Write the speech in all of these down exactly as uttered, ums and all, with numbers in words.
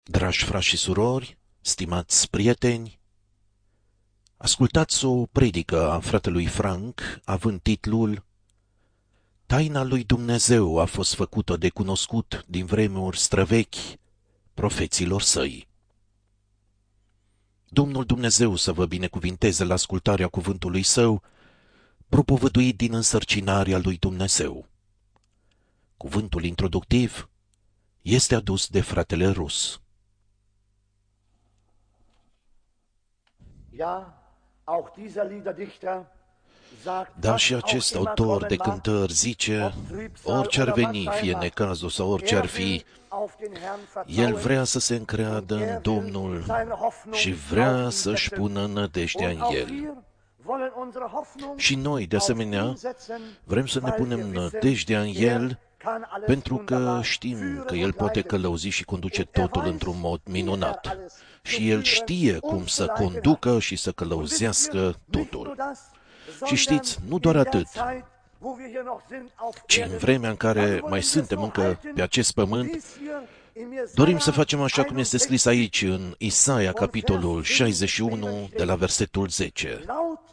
Dragi frați și surori, stimați prieteni, ascultați o predică a fratelui Frank, având titlul Taina lui Dumnezeu a fost făcută de cunoscut din vremuri străvechi profeților săi. Domnul Dumnezeu să vă binecuvinteze la ascultarea cuvântului său, propovăduit din însărcinarea lui Dumnezeu. Cuvântul introductiv este adus de fratele Rus. Da, și acest autor de cântări zice, orice ar veni, fie necazul sau orice ar fi, el vrea să se încreadă în Domnul și vrea să-și pună nădejdea în El. Și noi, de asemenea, vrem să ne punem nădejdea în El, pentru că știm că El poate călăuzi și conduce totul într-un mod minunat. Și El știe cum să conducă și să călăuzească totul. Și știți, nu doar atât, ci în vremea în care mai suntem încă pe acest pământ, dorim să facem așa cum este scris aici în Isaia, capitolul șaizeci și unu, de la versetul zece.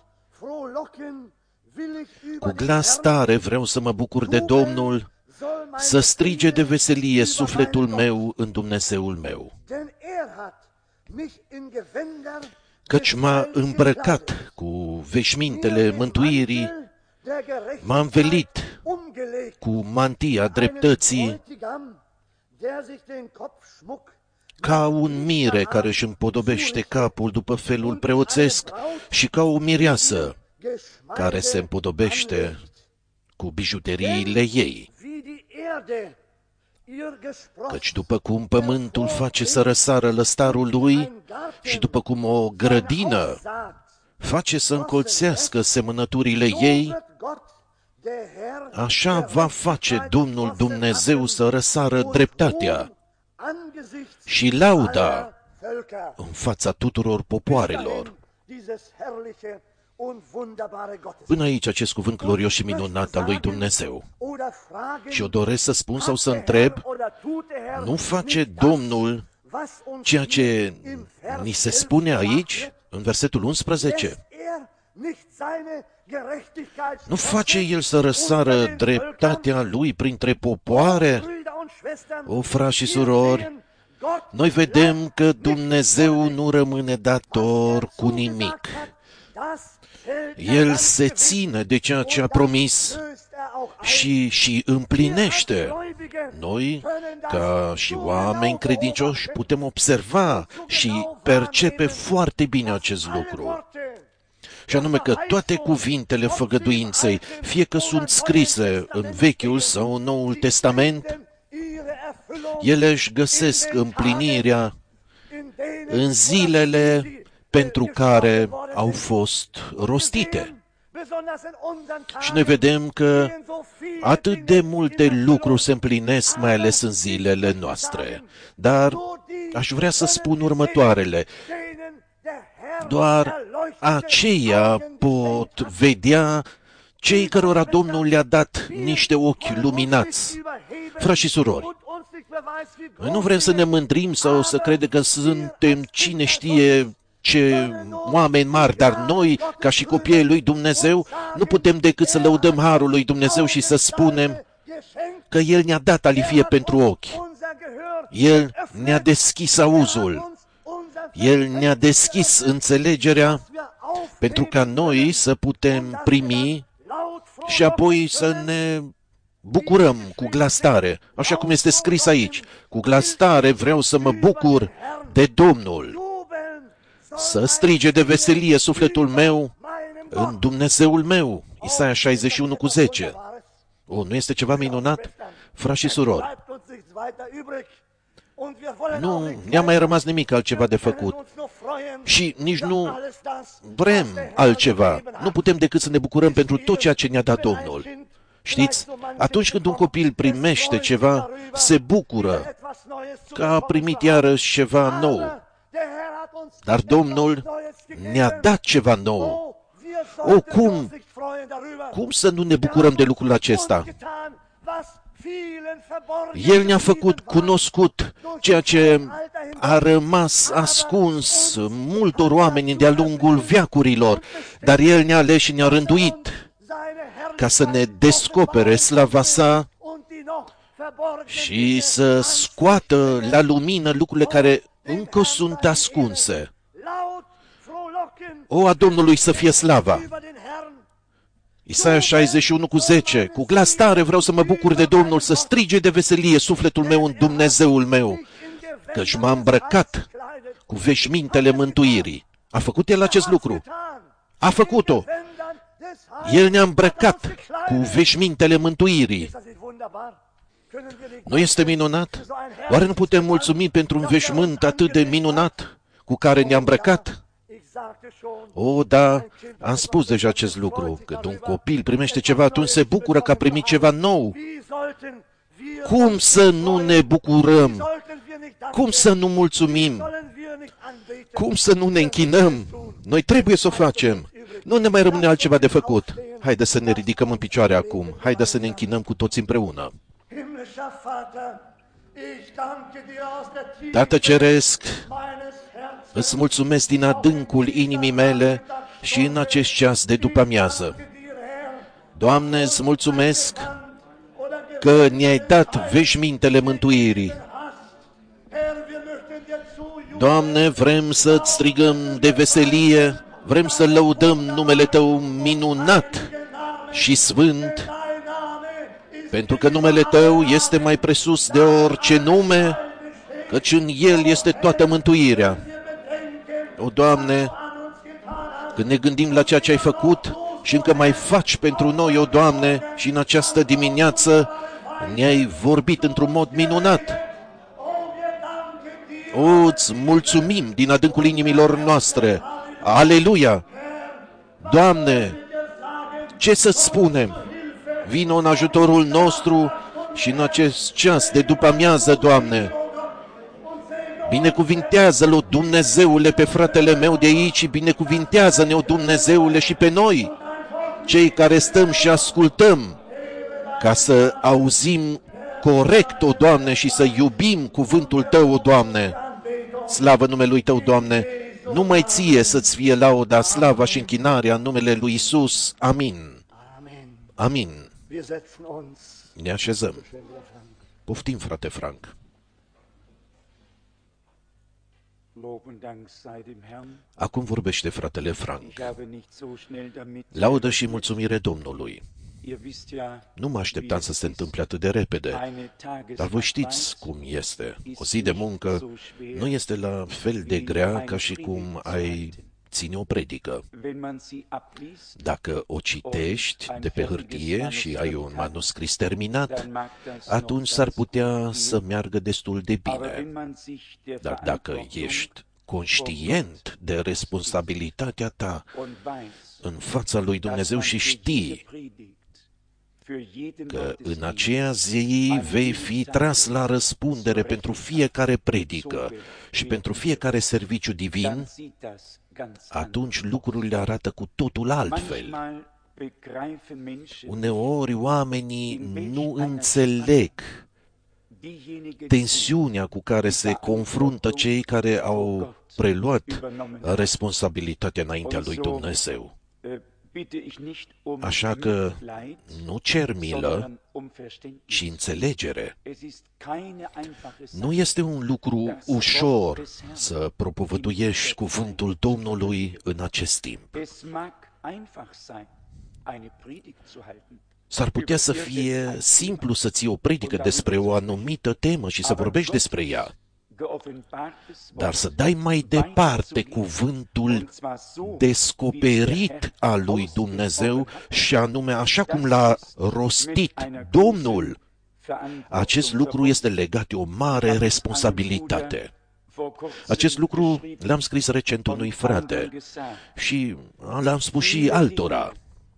Cu glas tare vreau să mă bucur de Domnul, să strige de veselie sufletul meu în Dumnezeul meu. Căci m-a îmbrăcat cu veșmintele mântuirii, m-a învelit cu mantia dreptății, ca un mire care își împodobește capul după felul preoțesc și ca o mireasă care se împodobește cu bijuteriile ei. Căci după cum pământul face să răsară lăstarul lui și după cum o grădină face să încolțească semănăturile ei, așa va face Domnul Dumnezeu să răsară dreptatea și lauda în fața tuturor popoarelor. Până aici acest cuvânt glorios și minunat al lui Dumnezeu. Și eu doresc să spun sau să întreb, nu face Domnul ceea ce ni se spune aici, în versetul unsprezece? Nu face El să răsară dreptatea Lui printre popoare? O, frați și surori, noi vedem că Dumnezeu nu rămâne dator cu nimic. El se ține de ceea ce a promis și, și împlinește. Noi, ca și oameni credincioși, putem observa și percepe foarte bine acest lucru. Și anume că toate cuvintele făgăduinței, fie că sunt scrise în Vechiul sau în Noul Testament, ele își găsesc împlinirea în zilele pentru care au fost rostite. Și noi vedem că atât de multe lucruri se împlinesc, mai ales în zilele noastre. Dar aș vrea să spun următoarele. Doar aceia pot vedea cei cărora Domnul le-a dat niște ochi luminați. Frați și surori, noi nu vrem să ne mândrim sau să credem că suntem cine știe ce oameni mari, dar noi, ca și copiii lui Dumnezeu, nu putem decât să lăudăm harul lui Dumnezeu și să spunem că El ne-a dat alifie pentru ochi. El ne-a deschis auzul. El ne-a deschis înțelegerea pentru ca noi să putem primi și apoi să ne bucurăm cu glas tare, așa cum este scris aici. Cu glas tare vreau să mă bucur de Domnul. Să strige de veselie sufletul meu în Dumnezeul meu. Isaia șaizeci și unu cu zece. O, nu este ceva minunat? Frați și surori, nu ne-a mai rămas nimic altceva de făcut. Și nici nu vrem altceva. Nu putem decât să ne bucurăm pentru tot ceea ce ne-a dat Domnul. Știți, atunci când un copil primește ceva, se bucură că a primit iarăși ceva nou. Dar Domnul ne-a dat ceva nou. O, cum? Cum să nu ne bucurăm de lucrul acesta? El ne-a făcut cunoscut ceea ce a rămas ascuns multor oameni de-a lungul veacurilor, dar El ne-a ales și ne-a rânduit ca să ne descopere slava sa și să scoată la lumină lucrurile care încă sunt ascunse. O, a Domnului să fie slava! Isaia șaizeci și unu cu zece. Cu glas tare vreau să mă bucur de Domnul, să strige de veselie sufletul meu în Dumnezeul meu, căci m-a îmbrăcat cu veșmintele mântuirii. A făcut El acest lucru? A făcut-o! El ne-a îmbrăcat cu veșmintele mântuirii. Nu este minunat? Oare nu putem mulțumi pentru un veșmânt atât de minunat cu care ne-a îmbrăcat? O, da, am spus deja acest lucru. Când un copil primește ceva, atunci se bucură că a primit ceva nou. Cum să nu ne bucurăm? Cum să nu mulțumim? Cum să nu ne închinăm? Noi trebuie să o facem. Nu ne mai rămâne altceva de făcut. Haideți să ne ridicăm în picioare acum. Haideți să ne închinăm cu toți împreună. Tată Ceresc, îți mulțumesc din adâncul inimii mele și în acest ceas de după-amiază. Doamne, îți mulțumesc că ne-ai dat veșmintele mântuirii. Doamne, vrem să-ți strigăm de veselie, vrem să lăudăm numele Tău minunat și sfânt, pentru că numele Tău este mai presus de orice nume, căci în El este toată mântuirea. O, Doamne, când ne gândim la ceea ce ai făcut și încă mai faci pentru noi, o, Doamne, și în această dimineață ne-ai vorbit într-un mod minunat. O, îți mulțumim din adâncul inimilor noastre. Aleluia! Doamne, ce să-ți spunem? Vino în ajutorul nostru și în acest ceas de după-amiază, Doamne. Binecuvintează-l, Dumnezeule, pe fratele meu de aici și binecuvintează-ne, o Dumnezeule, și pe noi, cei care stăm și ascultăm, ca să auzim corect, o Doamne, și să iubim cuvântul Tău, o Doamne. Slavă numelui Tău, Doamne, numai Ție să-ți fie lauda, slava și închinarea în numele lui Isus. Amin. Amin. Ne așezăm. Poftim, frate Frank. Acum vorbește fratele Frank. Laudă și mulțumire Domnului. Nu mă așteptam să se întâmple atât de repede, dar voi știți cum este. O zi de muncă nu este la fel de grea ca și cum ai ține o predică. Dacă o citești de pe hârtie și ai un manuscris terminat, atunci s-ar putea să meargă destul de bine. Dar dacă ești conștient de responsabilitatea ta în fața lui Dumnezeu și știi că în aceea zi vei fi tras la răspundere pentru fiecare predică și pentru fiecare serviciu divin, atunci lucrurile arată cu totul altfel. Uneori oamenii nu înțeleg tensiunea cu care se confruntă cei care au preluat responsabilitatea înaintea lui Dumnezeu. Așa că nu cer milă, ci înțelegere. Nu este un lucru ușor să propovăduiești cuvântul Domnului în acest timp. S-ar putea să fie simplu să ții o predică despre o anumită temă și să vorbești despre ea, dar să dai mai departe cuvântul descoperit al lui Dumnezeu și anume așa cum l-a rostit Domnul, acest lucru este legat de o mare responsabilitate. Acest lucru l-am scris recent unui frate și l-am spus și altora.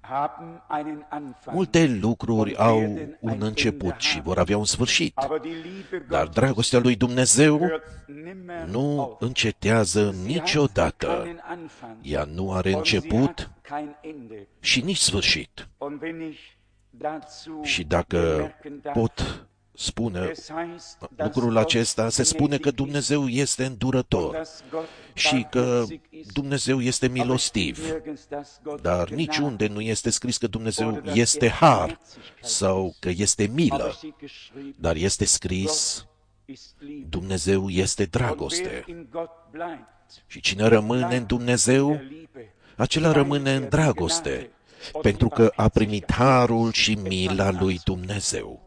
Multe lucruri au un început și vor avea un sfârșit, dar dragostea lui Dumnezeu nu încetează niciodată. Ea nu are început și nici sfârșit. Și dacă pot spune lucrul acesta, se spune că Dumnezeu este îndurător și că Dumnezeu este milostiv. Dar niciunde nu este scris că Dumnezeu este har sau că este milă, dar este scris Dumnezeu este dragoste. Și cine rămâne în Dumnezeu, acela rămâne în dragoste, pentru că a primit harul și mila lui Dumnezeu.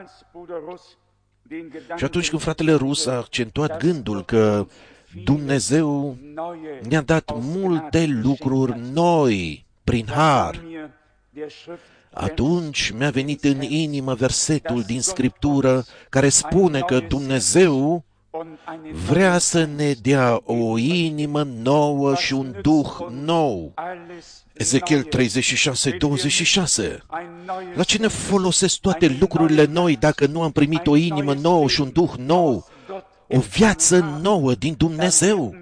Și atunci când fratele Rus a accentuat gândul că Dumnezeu ne-a dat multe lucruri noi prin har, atunci mi-a venit în inimă versetul din Scriptură care spune că Dumnezeu vrea să ne dea o inimă nouă și un duh nou. Ezechiel treizeci și șase, douăzeci și șase. La ce ne folosesc toate lucrurile noi dacă nu am primit o inimă nouă și un duh nou, o viață nouă din Dumnezeu?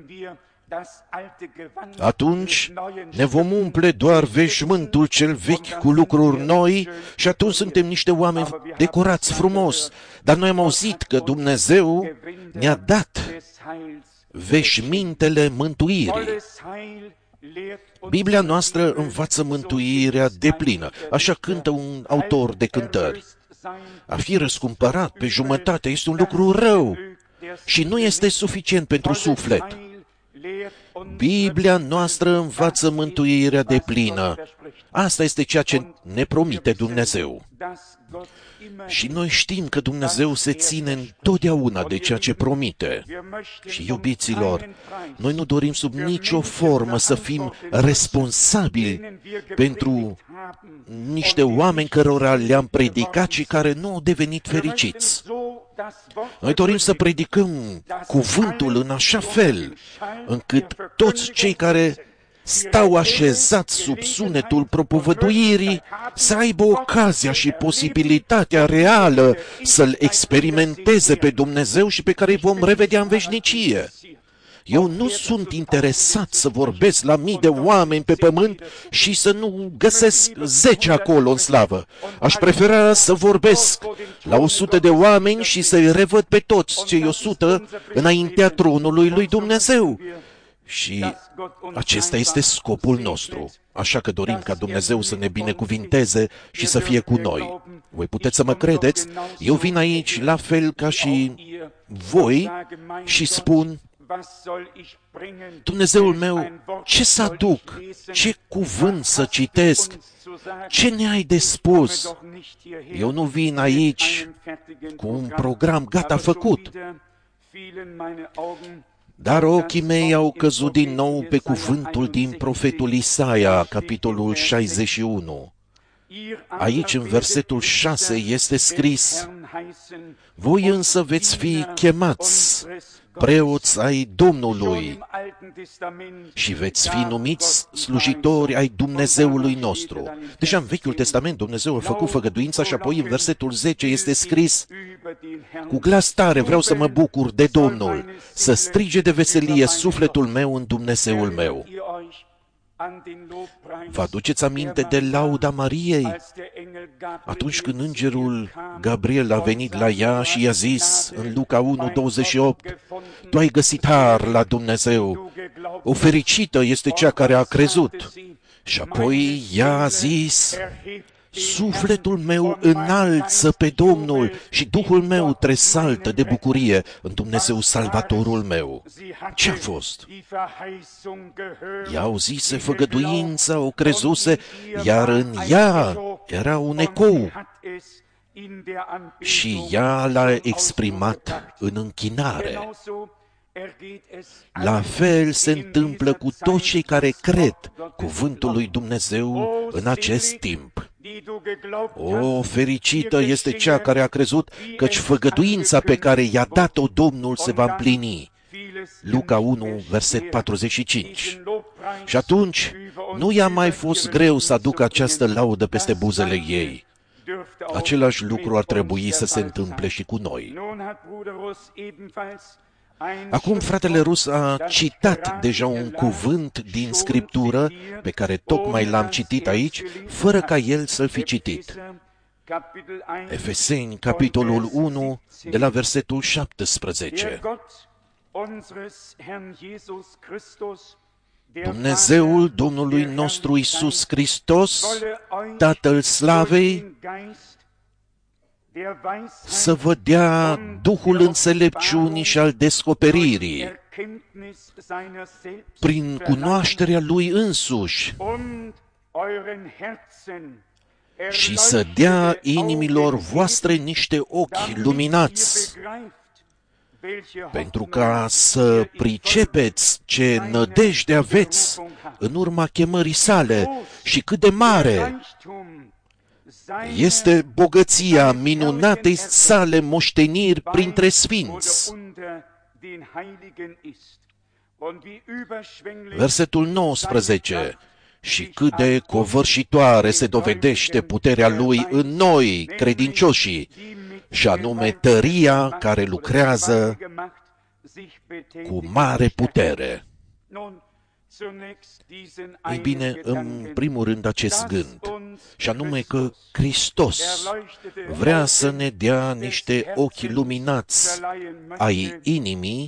Atunci ne vom umple doar veșmântul cel vechi cu lucruri noi și atunci suntem niște oameni decorați frumos. Dar noi am auzit că Dumnezeu ne-a dat veșmintele mântuirii. Biblia noastră învață mântuirea deplină, așa cântă un autor de cântări. A fi răscumpărat pe jumătate este un lucru rău și nu este suficient pentru suflet. Biblia noastră învață mântuirea deplină. Asta este ceea ce ne promite Dumnezeu. Și noi știm că Dumnezeu se ține întotdeauna de ceea ce promite. Și, iubiților, noi nu dorim sub nicio formă să fim responsabili pentru niște oameni cărora le-am predicat și care nu au devenit fericiți. Noi dorim să predicăm cuvântul în așa fel încât toți cei care stau așezați sub sunetul propovăduirii să aibă ocazia și posibilitatea reală să-L experimenteze pe Dumnezeu și pe care îi vom revedea în veșnicie. Eu nu sunt interesat să vorbesc la mii de oameni pe pământ și să nu găsesc zece acolo în slavă. Aș prefera să vorbesc la o sută de oameni și să-i revăd pe toți cei o sută înaintea tronului lui Dumnezeu. Și acesta este scopul nostru. Așa că dorim ca Dumnezeu să ne binecuvinteze și să fie cu noi. Voi puteți să mă credeți, eu vin aici la fel ca și voi și spun: Dumnezeul meu, ce să aduc? Ce cuvânt să citesc? Ce ne-ai de spus? Eu nu vin aici cu un program gata făcut. Dar ochii mei au căzut din nou pe cuvântul din profetul Isaia, capitolul șaizeci și unu. Aici, în versetul șase, este scris: voi însă veți fi chemați preoți ai Domnului și veți fi numiți slujitori ai Dumnezeului nostru. Deja în Vechiul Testament Dumnezeu a făcut făgăduința și apoi în versetul zece este scris: cu glas tare vreau să mă bucur de Domnul, să strige de veselie sufletul meu în Dumnezeul meu. Vă aduceți aminte de lauda Mariei? Atunci când îngerul Gabriel a venit la ea și i-a zis în Luca unu, douăzeci și opt: tu ai găsit har la Dumnezeu, o fericită este cea care a crezut. Și apoi ea a zis: sufletul meu înalță pe Domnul și Duhul meu tresaltă de bucurie în Dumnezeu Salvatorul meu. Ce-a fost? Ea auzise făgăduința, o crezuse, iar în ea era un ecou. Și ea l-a exprimat în închinare. La fel se întâmplă cu toți cei care cred cuvântul lui Dumnezeu în acest timp. O, fericită este cea care a crezut, căci făgăduința pe care i-a dat-o Domnul se va împlini. Luca unu, verset patruzeci și cinci. Și atunci nu i-a mai fost greu să aducă această laudă peste buzele ei. Același lucru ar trebui să se întâmple și cu noi. Acum fratele Rus a citat deja un cuvânt din Scriptură pe care tocmai l-am citit aici, fără ca el să-l fi citit. Efeseni, capitolul unu, de la versetul șaptesprezece. Dumnezeul Domnului nostru Iisus Hristos, Tatăl Slavei, să vă dea Duhul înțelepciunii și al descoperirii, prin cunoașterea Lui însuși, și să dea inimilor voastre niște ochi luminați, pentru ca să pricepeți ce nădejde aveți în urma chemării sale și cât de mare este bogăția minunatei sale moșteniri printre sfinți. Versetul nouăsprezece. Și cât de covârșitoare se dovedește puterea Lui în noi, credincioșii, și anume tăria care lucrează cu mare putere. Ei bine, în primul rând acest gând, și anume că Hristos vrea să ne dea niște ochi luminați ai inimii,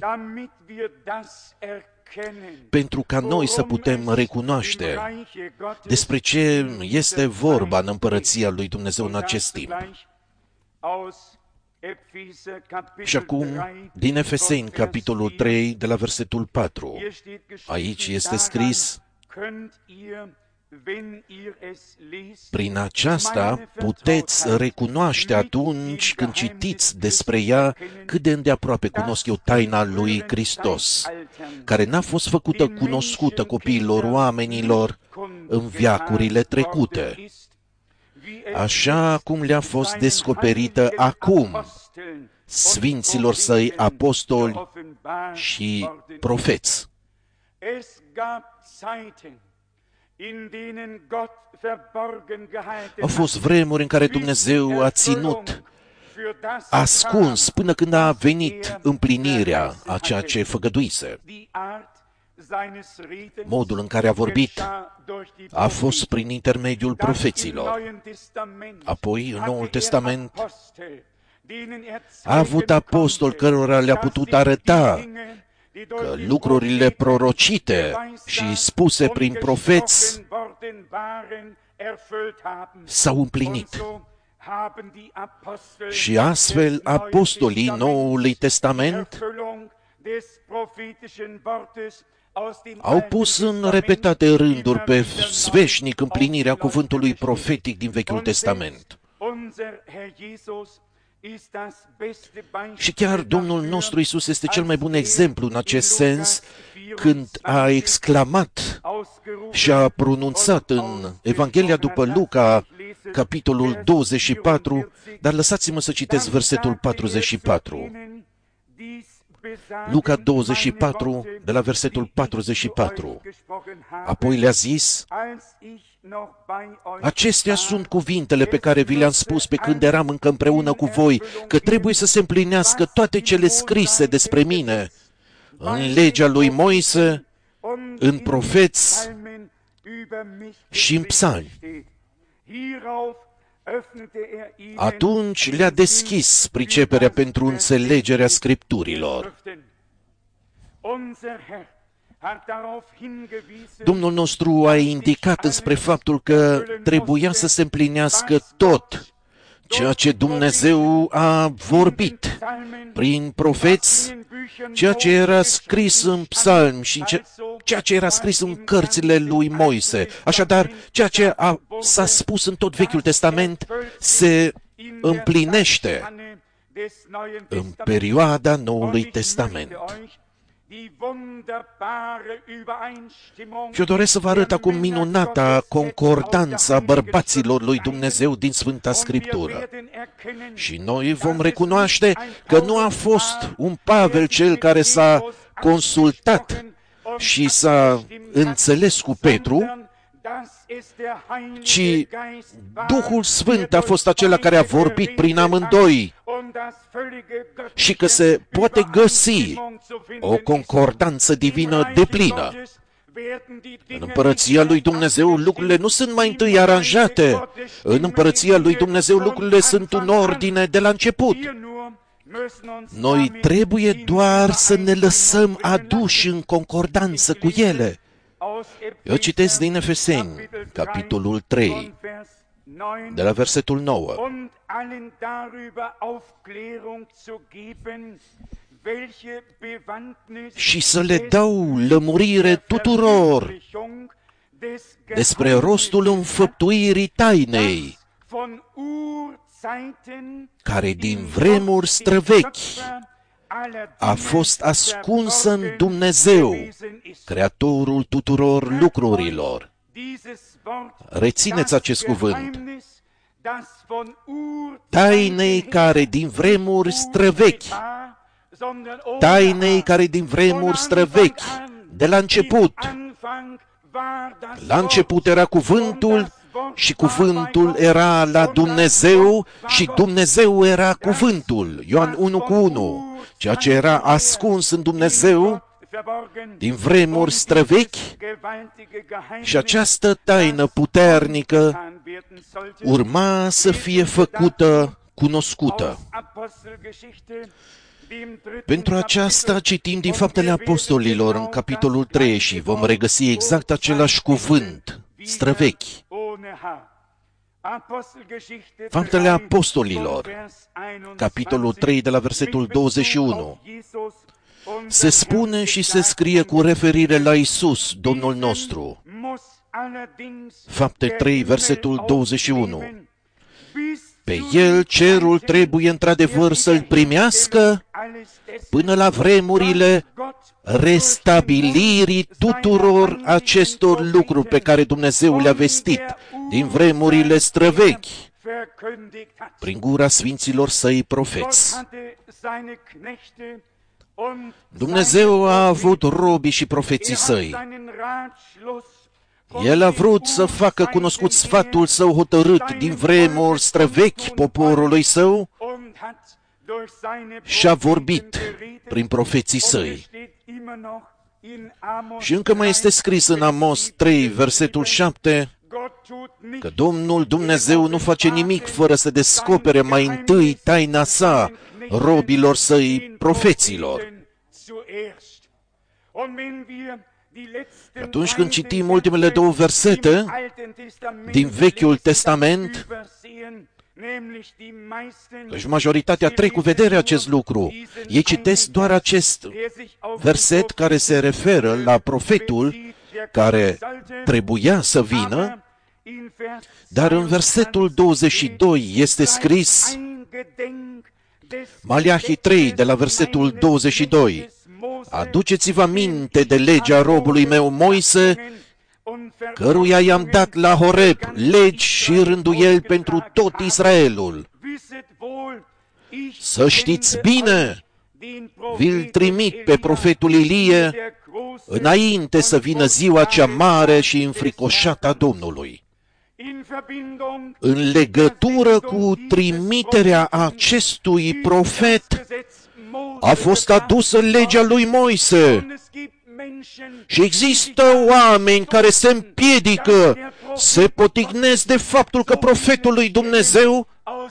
pentru ca noi să putem recunoaște despre ce este vorba în împărăția lui Dumnezeu în acest timp. Și acum, din Efeseni, capitolul trei, de la versetul patru, aici este scris: prin aceasta puteți recunoaște atunci când citiți despre ea cât de îndeaproape cunosc eu taina lui Hristos, care n-a fost făcută cunoscută copiilor oamenilor în veacurile trecute, așa cum le-a fost descoperită acum sfinților săi apostoli și profeți. Au fost vremuri în care Dumnezeu a ținut ascuns până când a venit împlinirea a ceea ce făgăduise. Modul în care a vorbit a fost prin intermediul profeților. Apoi, în Noul Testament, a avut apostoli cărora le-a putut arăta că lucrurile prorocite și spuse prin profeți s-au împlinit. Și astfel, apostolii Noului Testament au pus în repetate rânduri pe sfeșnic împlinirea cuvântului profetic din Vechiul Testament. Și chiar Domnul nostru Iisus este cel mai bun exemplu în acest sens, când a exclamat și a pronunțat în Evanghelia după Luca, capitolul douăzeci și patru, dar lăsați-mă să citesc versetul patruzeci și patru. Luca douăzeci și patru, de la versetul patruzeci și patru. Apoi le-a zis: acestea sunt cuvintele pe care vi le-am spus pe când eram încă împreună cu voi, că trebuie să se împlinească toate cele scrise despre mine în legea lui Moise, în profeți și în psalmi. Atunci le-a deschis priceperea pentru înțelegerea Scripturilor. Domnul nostru a indicat înspre faptul că trebuia să se împlinească tot ceea ce Dumnezeu a vorbit prin profeți, ceea ce era scris în psalmi și ceea ce era scris în cărțile lui Moise. Așadar, ceea ce a, s-a spus în tot Vechiul Testament se împlinește în perioada Noului Testament. Și eu doresc să vă arăt acum minunata concordanță a bărbaților lui Dumnezeu din Sfânta Scriptură. Și noi vom recunoaște că nu a fost un Pavel cel care s-a consultat și s-a înțeles cu Petru, ci Duhul Sfânt a fost acela care a vorbit prin amândoi și că se poate găsi o concordanță divină deplină În împărăția lui Dumnezeu lucrurile nu sunt mai întâi aranjate. În împărăția lui Dumnezeu lucrurile sunt în ordine de la început. Noi trebuie doar să ne lăsăm aduși în concordanță cu ele. Eu citesc din Efeseni, capitolul trei, de la versetul nouă. Și să le dau lămurire tuturor despre rostul înfăptuirii tainei, care din vremuri străvechi a fost ascunsă în Dumnezeu, Creatorul tuturor lucrurilor. Rețineți acest cuvânt. Tainei care din vremuri străvechi, tainei care din vremuri străvechi, de la început. La început era cuvântul și cuvântul era la Dumnezeu și Dumnezeu era cuvântul. Ioan unu cu unu. Ceea ce era ascuns în Dumnezeu din vremuri străvechi și această taină puternică urma să fie făcută cunoscută. Pentru aceasta citim din Faptele Apostolilor în capitolul trei și vom regăsi exact același cuvânt, străvechi. Faptele Apostolilor, capitolul trei de la versetul douăzeci și unu. Se spune și se scrie cu referire la Isus, Domnul nostru. Fapte trei, versetul douăzeci și unu. Pe El cerul trebuie într-adevăr să-L primească până la vremurile restabilirii tuturor acestor lucruri pe care Dumnezeu le-a vestit din vremurile străvechi prin gura sfinților Săi profeți. Dumnezeu a avut robii și profeții Săi. El a vrut să facă cunoscut sfatul Său hotărât din vremuri străvechi poporului Său și a vorbit prin profeții Săi. Și încă mai este scris în Amos trei, versetul șapte, că Domnul Dumnezeu nu face nimic fără să descopere mai întâi taina Sa robilor Săi profeților. Atunci când citim ultimele două versete din Vechiul Testament, deci majoritatea trec cu vedere acest lucru. Ei citesc doar acest verset care se referă la profetul care trebuia să vină, dar în versetul douăzeci și doi este scris, Maleahi trei, de la versetul douăzeci și doi, aduceți-vă aminte de legea robului meu Moise, căruia i-am dat la Horeb legi și rânduieli pentru tot Israelul. Să știți bine, vi-l trimit pe profetul Ilie înainte să vină ziua cea mare și înfricoșată a Domnului. În legătură cu trimiterea acestui profet, a fost adusă legea lui Moise. Și există oameni care se împiedică, se potignesc de faptul că profetul lui Dumnezeu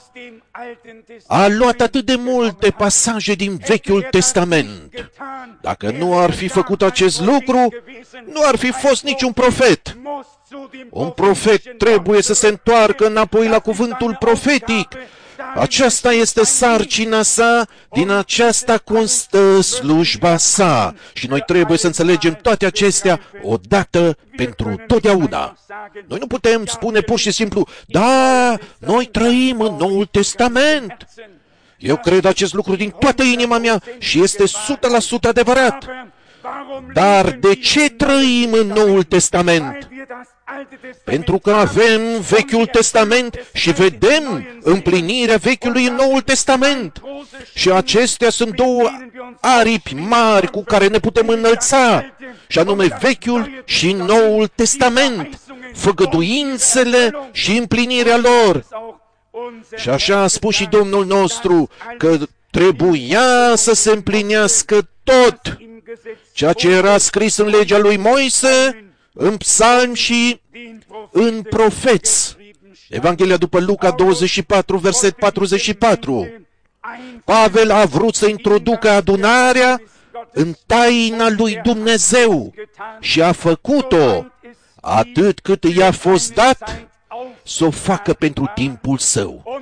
a luat atât de multe pasaje din Vechiul Testament. Dacă nu ar fi făcut acest lucru, nu ar fi fost niciun profet. Un profet trebuie să se întoarcă înapoi la cuvântul profetic. Aceasta este sarcina sa, din aceasta constă slujba sa. Și noi trebuie să înțelegem toate acestea odată pentru totdeauna. Noi nu putem spune pur și simplu, da, noi trăim în Noul Testament. Eu cred acest lucru din toată inima mea și este o sută la sută adevărat. Dar de ce trăim în Noul Testament? Pentru că avem Vechiul Testament și vedem împlinirea Vechiului în Noul Testament. Și acestea sunt două aripi mari cu care ne putem înălța, și anume Vechiul și Noul Testament, făgăduințele și împlinirea lor. Și așa a spus și Domnul nostru, că trebuia să se împlinească tot ceea ce era scris în legea lui Moise, în psalmi și în profeți. Evanghelia după Luca douăzeci și patru, verset patruzeci și patru. Pavel a vrut să introducă adunarea în taina lui Dumnezeu și a făcut-o atât cât i-a fost dat să o facă pentru timpul său.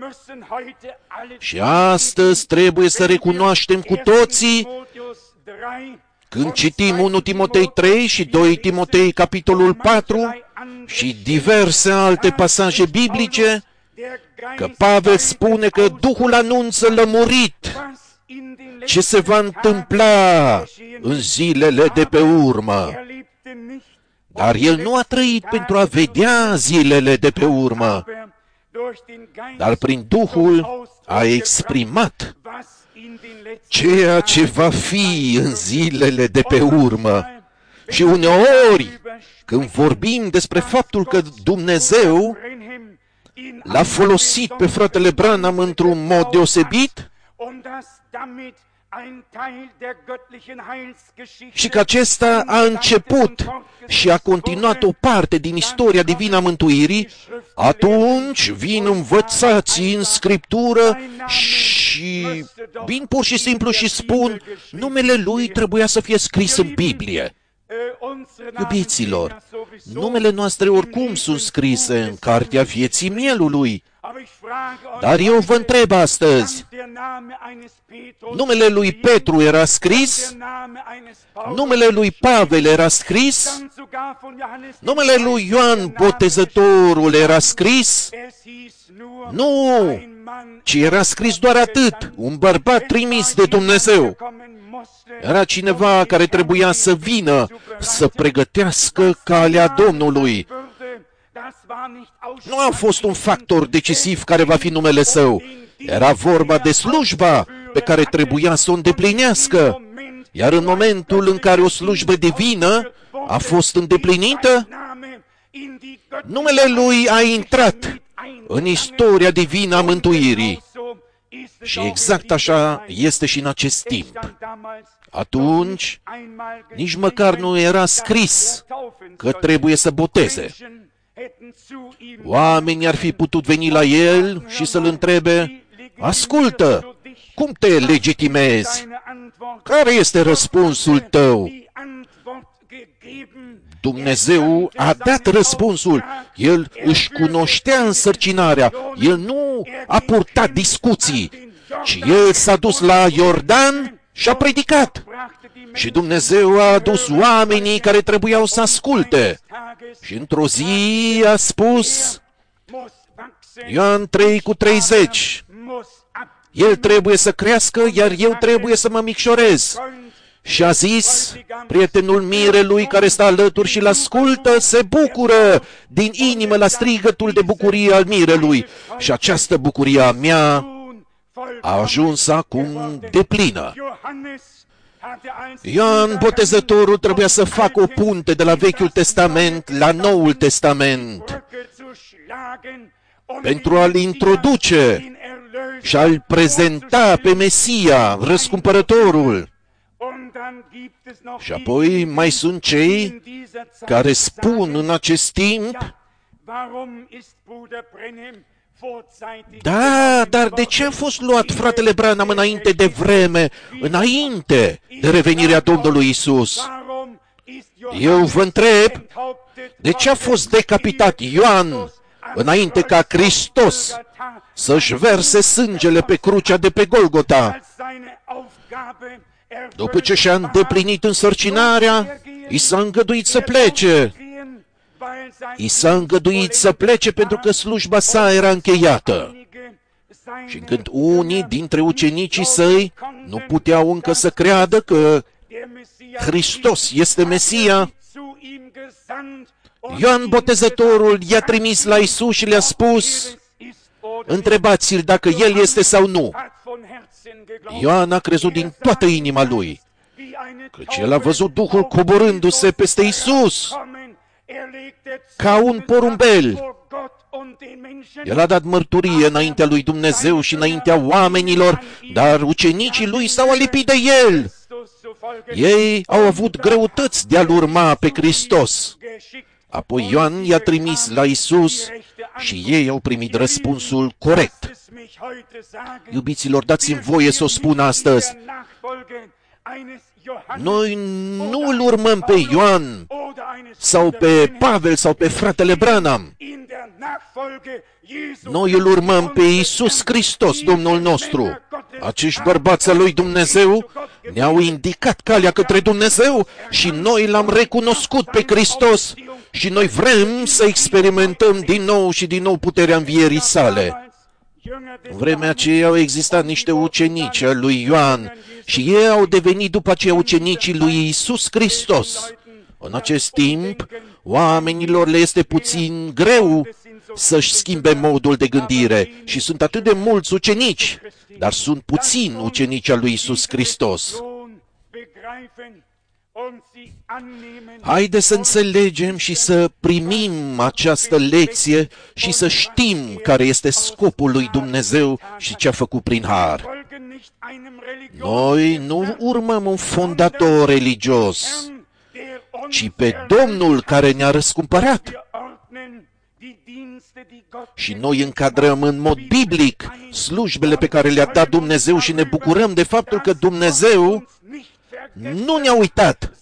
Și astăzi trebuie să recunoaștem cu toții, când citim unu Timotei trei și doi Timotei capitolul patru și diverse alte pasaje biblice, că Pavel spune că Duhul anunță lămurit ce se va întâmpla în zilele de pe urmă. Dar el nu a trăit pentru a vedea zilele de pe urmă, dar prin Duhul a exprimat ceea ce va fi în zilele de pe urmă. Și uneori, când vorbim despre faptul că Dumnezeu l-a folosit pe fratele Branham într-un mod deosebit și că acesta a început și a continuat o parte din istoria divină a mântuirii, atunci vin învățații în Scriptură și vin pur și simplu și spun, numele lui trebuia să fie scris în Biblie. Iubiților, numele noastre oricum sunt scrise în Cartea Vieții Mielului. Dar eu vă întreb astăzi, numele lui Petru era scris? Numele lui Pavel era scris? Numele lui Ioan Botezătorul era scris? Nu, ci era scris doar atât, un bărbat trimis de Dumnezeu. Era cineva care trebuia să vină, să pregătească calea Domnului. Nu a fost un factor decisiv care va fi numele său. Era vorba de slujba pe care trebuia să o îndeplinească. Iar în momentul în care o slujbă divină a fost îndeplinită, numele lui a intrat în istoria divină a mântuirii. Și exact așa este și în acest timp. Atunci, nici măcar nu era scris că trebuie să boteze. Oamenii ar fi putut veni la el și să-l întrebe, ascultă, cum te legitimezi? Care este răspunsul tău? Dumnezeu a dat răspunsul. El își cunoștea însărcinarea. El nu a purtat discuții, ci el s-a dus la Iordan și a predicat. Și Dumnezeu a adus oamenii care trebuiau să asculte. Și într-o zi a spus, Ioan trei cu treizeci, el trebuie să crească, iar eu trebuie să mă micșorez. Și a zis, prietenul mirelui care stă alături și l-ascultă, se bucură din inimă la strigătul de bucurie al mirelui. Și această bucurie a mea a ajuns acum deplină. Ioan Botezătorul trebuia să facă o punte de la Vechiul Testament la Noul Testament pentru a-L introduce și a-L prezenta pe Mesia, răscumpărătorul. Și apoi mai sunt cei care spun în acest timp, da, dar de ce a fost luat fratele Branham înainte de vreme, înainte de revenirea Domnului Isus? Eu vă întreb, de ce a fost decapitat Ioan înainte ca Hristos să-și verse sângele pe crucea de pe Golgota? După ce și-a îndeplinit însărcinarea, i s-a îngăduit să plece. I s-a îngăduit să plece pentru că slujba sa era încheiată. Și când unii dintre ucenicii săi nu puteau încă să creadă că Hristos este Mesia, Ioan Botezătorul i-a trimis la Isus și le-a spus, întrebați-l dacă El este sau nu. Ioan a crezut din toată inima lui, căci el a văzut Duhul coborându-se peste Isus ca un porumbel. El a dat mărturie înaintea lui Dumnezeu și înaintea oamenilor, dar ucenicii lui s-au alipit de el. Ei au avut greutăți de a-L urma pe Hristos. Apoi Ioan i-a trimis la Isus și ei au primit răspunsul corect. Iubiților, dați-mi voie să o spun astăzi. Noi nu îl urmăm pe Ioan sau pe Pavel sau pe fratele Branham. Noi îl urmăm pe Iisus Hristos, Domnul nostru. Acești bărbați al lui Dumnezeu ne-au indicat calea către Dumnezeu și noi l-am recunoscut pe Hristos și noi vrem să experimentăm din nou și din nou puterea învierii sale. În vremea aceea au existat niște ucenici al lui Ioan și ei au devenit după aceea ucenicii lui Iisus Hristos. În acest timp, oamenilor le este puțin greu să-și schimbe modul de gândire și sunt atât de mulți ucenici, dar sunt puțini ucenici al lui Iisus Hristos. Haideți să înțelegem și să primim această lecție și să știm care este scopul lui Dumnezeu și ce a făcut prin har. Noi nu urmăm un fondator religios, ci pe Domnul care ne-a răscumpărat. Și noi încadrăm în mod biblic slujbele pe care le-a dat Dumnezeu și ne bucurăm de faptul că Dumnezeu nu ne-a uitat,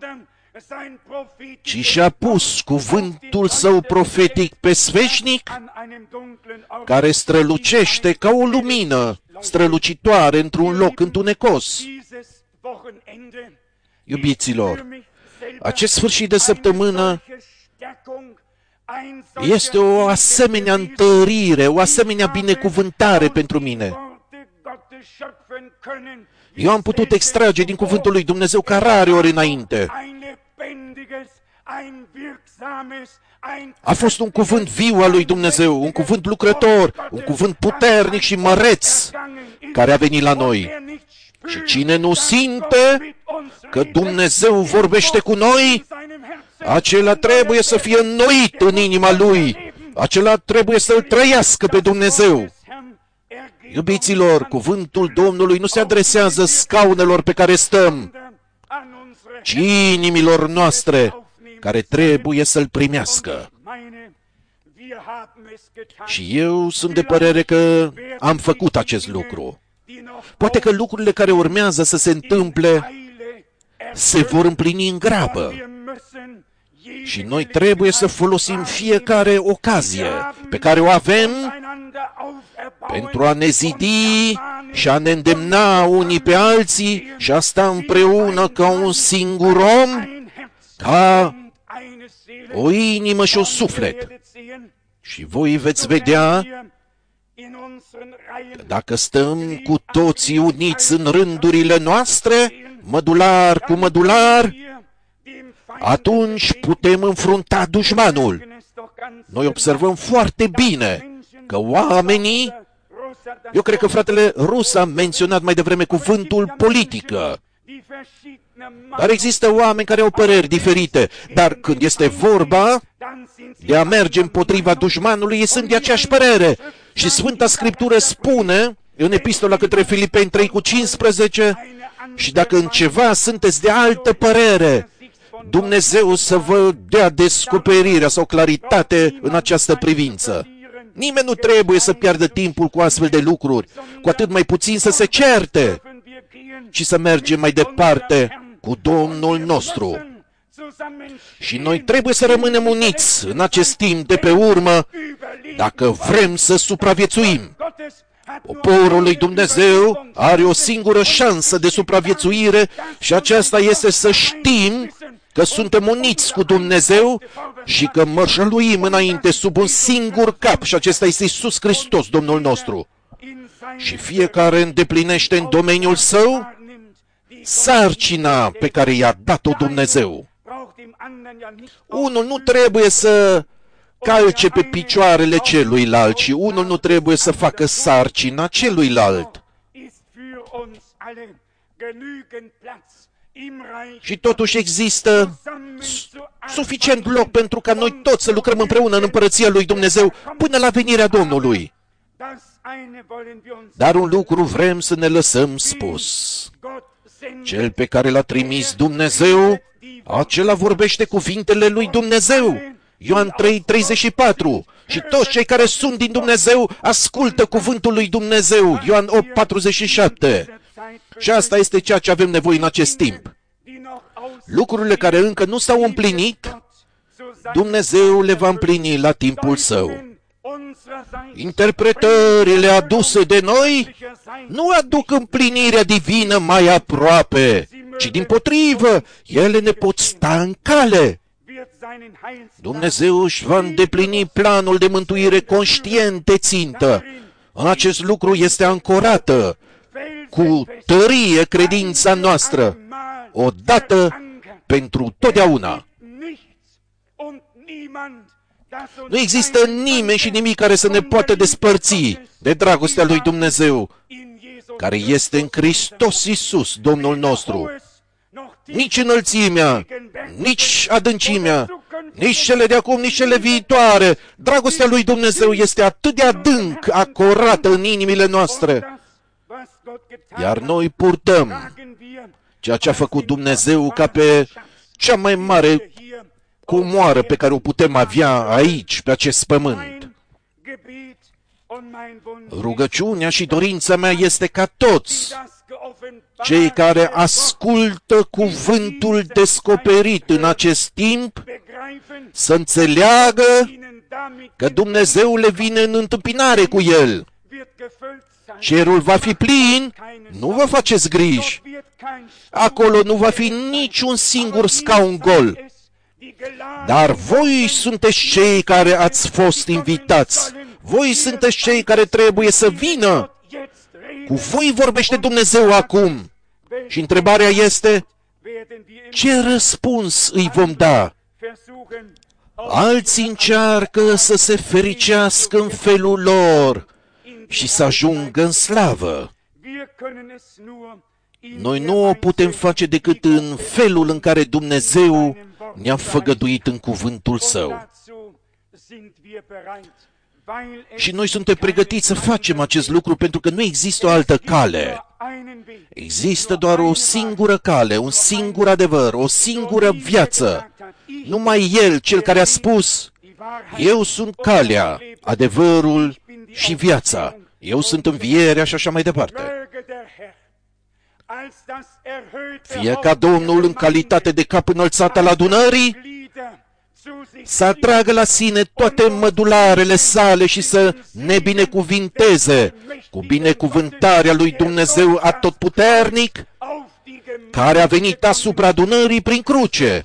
ci și-a pus cuvântul său profetic pe sfeșnic, care strălucește ca o lumină strălucitoare într-un loc întunecos. Iubiților, acest sfârșit de săptămână este o asemenea întărire, o asemenea binecuvântare pentru mine. Eu am putut extrage din cuvântul lui Dumnezeu ca rare ori înainte. A fost un cuvânt viu al lui Dumnezeu, un cuvânt lucrător, un cuvânt puternic și măreț, care a venit la noi. Și cine nu simte că Dumnezeu vorbește cu noi, acela trebuie să fie înnoit în inima lui, acela trebuie să-L trăiască pe Dumnezeu. Iubiților, cuvântul Domnului nu se adresează scaunelor pe care stăm, ci inimilor noastre, care trebuie să-L primească. Și eu sunt de părere că am făcut acest lucru. Poate că lucrurile care urmează să se întâmple se vor împlini în grabă. Și noi trebuie să folosim fiecare ocazie pe care o avem pentru a ne zidi și a ne îndemna unii pe alții și a sta împreună ca un singur om, ca o inimă și un suflet. Și voi veți vedea că dacă stăm cu toții uniți în rândurile noastre, mădular cu mădular, atunci putem înfrunta dușmanul. Noi observăm foarte bine că oamenii, eu cred că fratele Rus a menționat mai devreme cuvântul politică, dar există oameni care au păreri diferite, dar când este vorba de a merge împotriva dușmanului, ei sunt de aceeași părere. Și Sfânta Scriptură spune, în Epistola către Filipeni trei cu cincisprezece, și dacă în ceva sunteți de altă părere, Dumnezeu să vă dea descoperirea sau claritate în această privință. Nimeni nu trebuie să piardă timpul cu astfel de lucruri, cu atât mai puțin să se certe, ci să mergem mai departe cu Domnul nostru. Și noi trebuie să rămânem uniți în acest timp de pe urmă, dacă vrem să supraviețuim. Poporul lui Dumnezeu are o singură șansă de supraviețuire și aceasta este să știm că suntem uniți cu Dumnezeu și că mărșăluim înainte sub un singur cap și acesta este Iisus Hristos, Domnul nostru. Și fiecare îndeplinește în domeniul său sarcina pe care i-a dat-o Dumnezeu. Unul nu trebuie să calce pe picioarele celuilalt și unul nu trebuie să facă sarcina celuilalt. Și totuși există suficient loc pentru ca noi toți să lucrăm împreună în împărăția lui Dumnezeu până la venirea Domnului. Dar un lucru vrem să ne lăsăm spus. Cel pe care l-a trimis Dumnezeu, acela vorbește cuvintele lui Dumnezeu. Ioan trei, treizeci și patru. Și toți cei care sunt din Dumnezeu ascultă cuvântul lui Dumnezeu. Ioan opt, patruzeci și șapte. Și asta este ceea ce avem nevoie în acest timp. Lucrurile care încă nu s-au împlinit, Dumnezeu le va împlini la timpul Său. Interpretările aduse de noi nu aduc împlinirea divină mai aproape, ci dimpotrivă, ele ne pot sta în cale. Dumnezeu își va îndeplini planul de mântuire conștient de țintă. În acest lucru este ancorată cu tărie credința noastră, odată pentru totdeauna. Nu există nimeni și nimic care să ne poată despărți de dragostea lui Dumnezeu, care este în Hristos Iisus, Domnul nostru. Nici înălțimea, nici adâncimea, nici cele de acum, nici cele viitoare. Dragostea lui Dumnezeu este atât de adânc acorată în inimile noastre. Iar noi purtăm ceea ce a făcut Dumnezeu ca pe cea mai mare comoară pe care o putem avea aici, pe acest pământ. Rugăciunea și dorința mea este ca toți cei care ascultă cuvântul descoperit în acest timp să înțeleagă că Dumnezeu le vine în întâmpinare cu el. Cerul va fi plin, nu vă faceți griji. Acolo nu va fi niciun singur scaun gol. Dar voi sunteți cei care ați fost invitați. Voi sunteți cei care trebuie să vină. Cu voi vorbește Dumnezeu acum. Și întrebarea este, ce răspuns îi vom da? Alții încearcă să se fericească în felul lor și să ajungă în slavă. Noi nu o putem face decât în felul în care Dumnezeu ne-a făgăduit în cuvântul Său. Și noi suntem pregătiți să facem acest lucru pentru că nu există o altă cale. Există doar o singură cale, un singur adevăr, o singură viață. Numai El, Cel care a spus, eu sunt calea, adevărul și viața. Eu sunt învierea și așa mai departe. Fie ca Domnul, în calitate de cap înălțat al adunării, să atragă la sine toate mădularele sale și să ne binecuvinteze cu binecuvântarea lui Dumnezeu Atotputernic, care a venit asupra adunării prin cruce.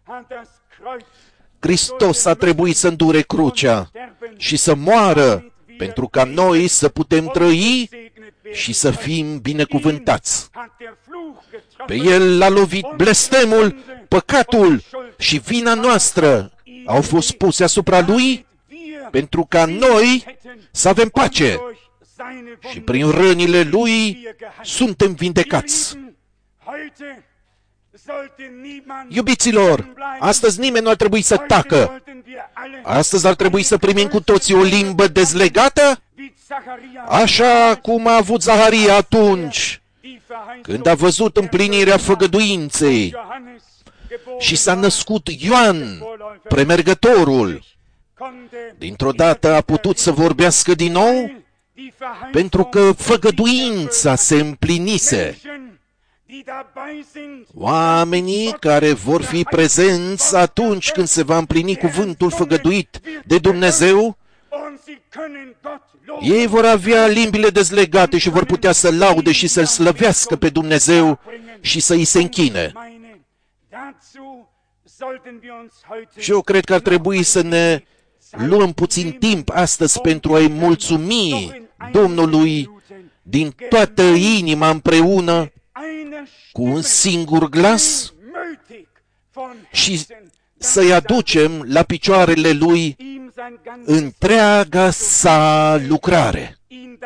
Hristos a trebuit să îndure crucea și să moară pentru ca noi să putem trăi și să fim binecuvântați. Pe El l-a lovit blestemul, păcatul și vina noastră au fost puse asupra Lui pentru ca noi să avem pace și prin rănile Lui suntem vindecați. Iubiților, astăzi nimeni nu ar trebui să tacă. Astăzi ar trebui să primim cu toții o limbă dezlegată, așa cum a avut Zaharia atunci, când a văzut împlinirea făgăduinței și s-a născut Ioan, premergătorul. Dintr-o dată a putut să vorbească din nou, pentru că făgăduința se împlinise. Oamenii care vor fi prezenți atunci când se va împlini cuvântul făgăduit de Dumnezeu, ei vor avea limbile dezlegate și vor putea să laude și să-L slăvească pe Dumnezeu și să-i se închine. Și eu cred că ar trebui să ne luăm puțin timp astăzi pentru a-i mulțumi Domnului din toată inima împreună, cu un singur glas și să-i aducem la picioarele Lui întreaga sa lucrare.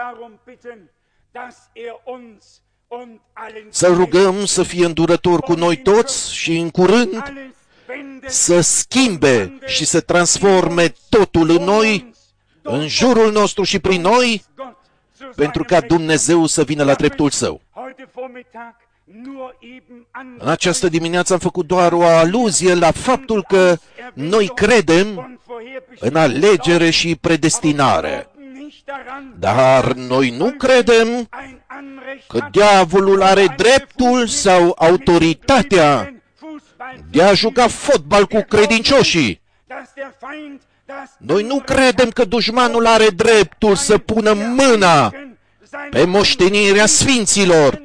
Să rugăm să fie îndurător cu noi toți și în curând să schimbe și să transforme totul în noi, în jurul nostru și prin noi, pentru ca Dumnezeu să vină la dreptul Său. În această dimineață am făcut doar o aluzie la faptul că noi credem în alegere și predestinare. Dar noi nu credem că diavolul are dreptul sau autoritatea de a juca fotbal cu credincioșii. Noi nu credem că dușmanul are dreptul să pună mâna pe moștenirea sfinților.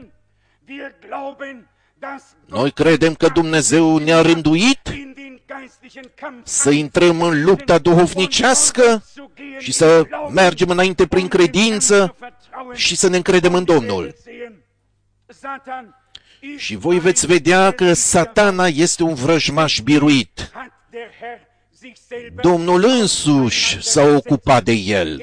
Noi credem că Dumnezeu ne-a rânduit să intrăm în lupta duhovnicească și să mergem înainte prin credință și să ne încredem în Domnul. Și voi veți vedea că Satana este un vrăjmaș biruit. Domnul însuși s-a ocupat de el.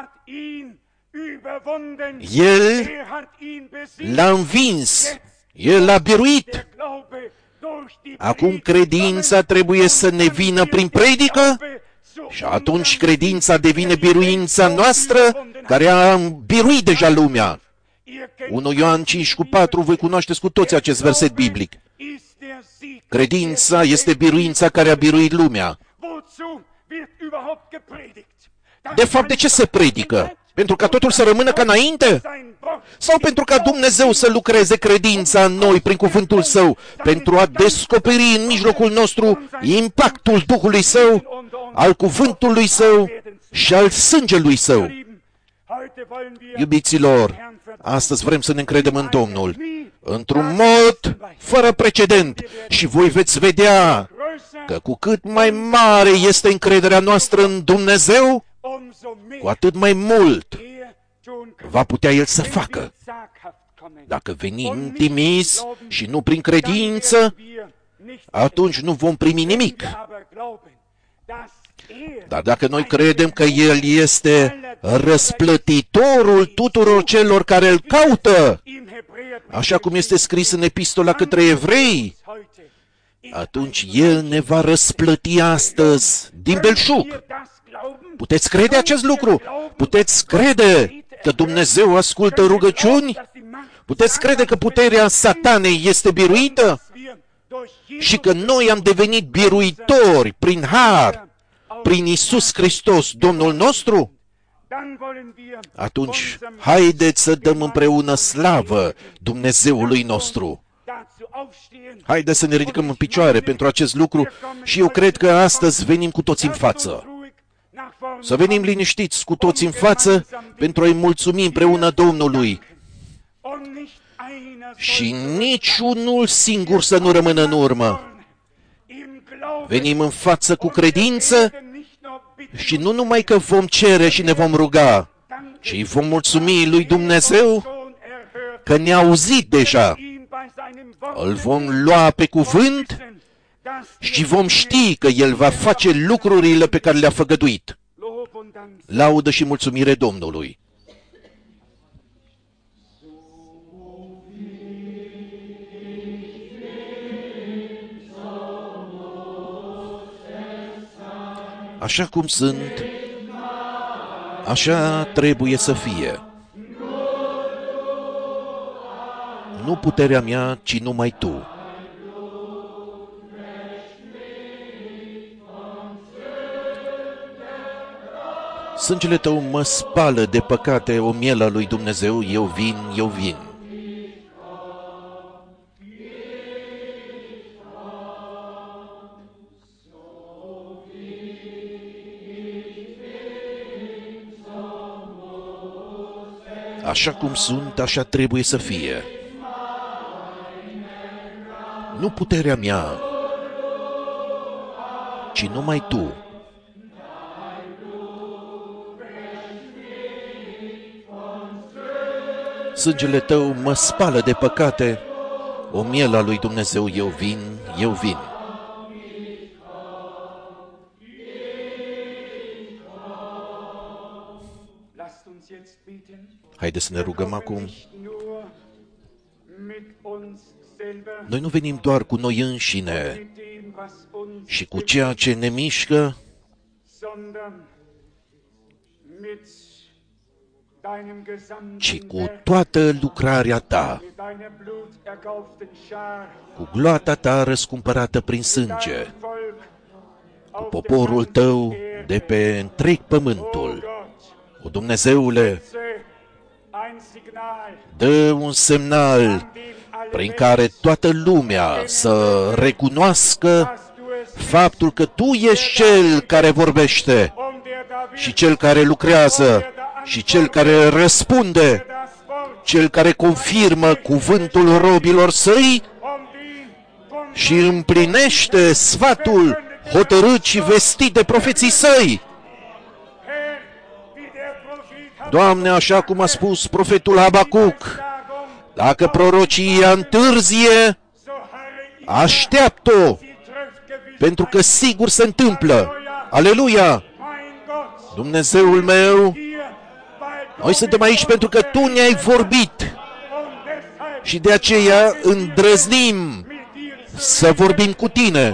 El l-a învins. El l-a biruit. Acum credința trebuie să ne vină prin predică și atunci credința devine biruința noastră care a biruit deja lumea. unu Ioan cinci cu patru, voi cunoașteți cu toți acest verset biblic. Credința este biruința care a biruit lumea. De fapt, de ce se predică? Pentru ca totul să rămână ca înainte? Sau pentru ca Dumnezeu să lucreze credința în noi prin cuvântul Său, pentru a descoperi în mijlocul nostru impactul Duhului Său, al cuvântului Său și al sângelui Său? Iubiților, astăzi vrem să ne încredem în Domnul, într-un mod fără precedent, și voi veți vedea că cu cât mai mare este încrederea noastră în Dumnezeu, cu atât mai mult va putea El să facă. Dacă venim timizi și nu prin credință, atunci nu vom primi nimic. Dar dacă noi credem că El este răsplătitorul tuturor celor care îl caută, așa cum este scris în epistola către evrei, atunci El ne va răsplăti astăzi din belșug. Puteți crede acest lucru? Puteți crede că Dumnezeu ascultă rugăciuni? Puteți crede că puterea Satanei este biruită? Și că noi am devenit biruitori prin har, prin Iisus Hristos, Domnul nostru? Atunci, haideți să dăm împreună slavă Dumnezeului nostru. Haideți să ne ridicăm în picioare pentru acest lucru și eu cred că astăzi venim cu toți în față. Să venim liniștiți cu toți în față pentru a-i mulțumi împreună Domnului. Și niciunul singur să nu rămână în urmă. Venim în față cu credință și nu numai că vom cere și ne vom ruga, ci îi vom mulțumi lui Dumnezeu că ne-a auzit deja. Îl vom lua pe cuvânt și vom ști că El va face lucrurile pe care le-a făgăduit. Laudă și mulțumire Domnului! Așa cum sunt, așa trebuie să fie. Nu puterea mea, ci numai Tu. Sângele Tău mă spală de păcate, o mielă lui Dumnezeu, eu vin, eu vin. Așa cum sunt, așa trebuie să fie. Nu puterea mea, ci numai Tu. Sângele Tău mă spală de păcate, o mielă a lui Dumnezeu, eu vin, eu vin. Haideți să ne rugăm acum. Noi nu venim doar cu noi înșine și cu ceea ce ne mișcă, ci cu toată lucrarea ta, cu gloata ta răscumpărată prin sânge, cu poporul tău de pe întreg pământul. O, Dumnezeule, dă un semnal prin care toată lumea să recunoască faptul că Tu ești Cel care vorbește și Cel care lucrează și Cel care răspunde, Cel care confirmă cuvântul robilor Săi și împlinește sfatul hotărât și vestit de profeții Săi. Doamne, așa cum a spus profetul Habacuc, dacă prorocia întârzie, așteaptă-o, pentru că sigur se întâmplă. Aleluia! Dumnezeul meu, noi suntem aici pentru că Tu ne-ai vorbit și de aceea îndrăznim să vorbim cu Tine.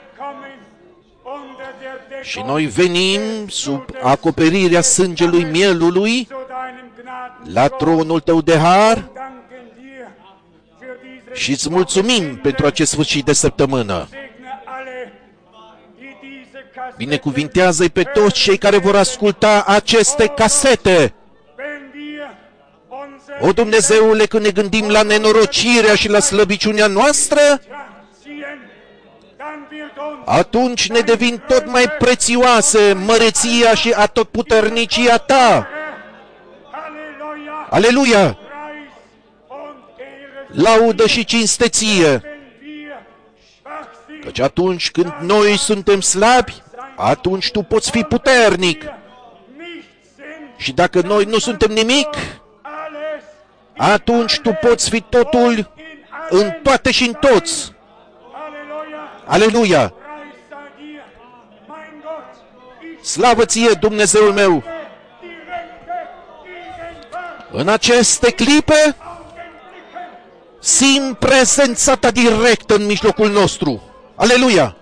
Și noi venim sub acoperirea sângelui mielului la tronul Tău de har și îți mulțumim pentru acest sfârșit de săptămână. Binecuvintează-i pe toți cei care vor asculta aceste casete. O, Dumnezeule, când ne gândim la nenorocirea și la slăbiciunea noastră, atunci ne devin tot mai prețioase măreția și atotputernicia Ta. Aleluia! Laudă și cinste Ție! Căci atunci când noi suntem slabi, atunci Tu poți fi puternic. Și dacă noi nu suntem nimic, atunci Tu poți fi totul în toate și în toți. Aleluia! Slavă Ție, Dumnezeul meu! În aceste clipe simt prezența Ta directă în mijlocul nostru. Aleluia!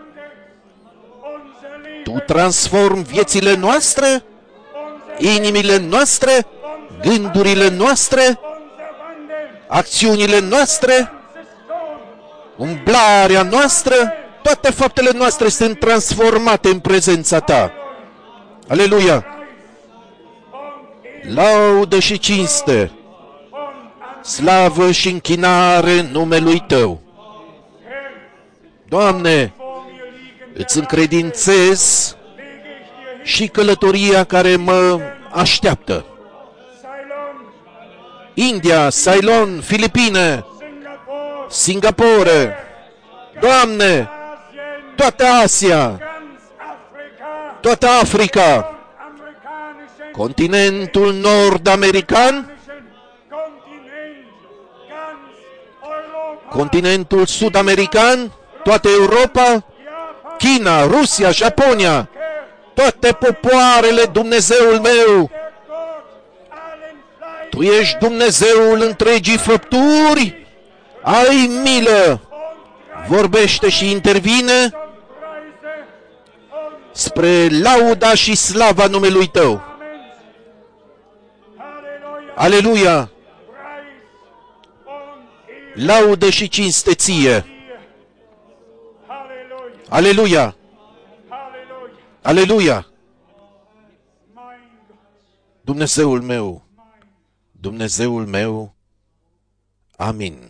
Tu transformi viețile noastre, inimile noastre, gândurile noastre, acțiunile noastre, umblarea noastră, toate faptele noastre sunt transformate în prezența Ta. Aleluia! Laudă și cinste, slavă și închinare numelui Tău. Doamne, îți încredințez și călătoria care mă așteaptă. India, Ceylon, Filipine, Singapore, Doamne, toată Asia, toată Africa, continentul nord-american, continentul sud-american, toată Europa, China, Rusia, Japonia, toate popoarele, Dumnezeul meu. Tu ești Dumnezeul întregii făpturi, ai milă, vorbește și intervine spre lauda și slava numelui Tău. Aleluia! Laudă și cinste Ție! Aleluia! Aleluia! Dumnezeul meu, Dumnezeul meu, amin.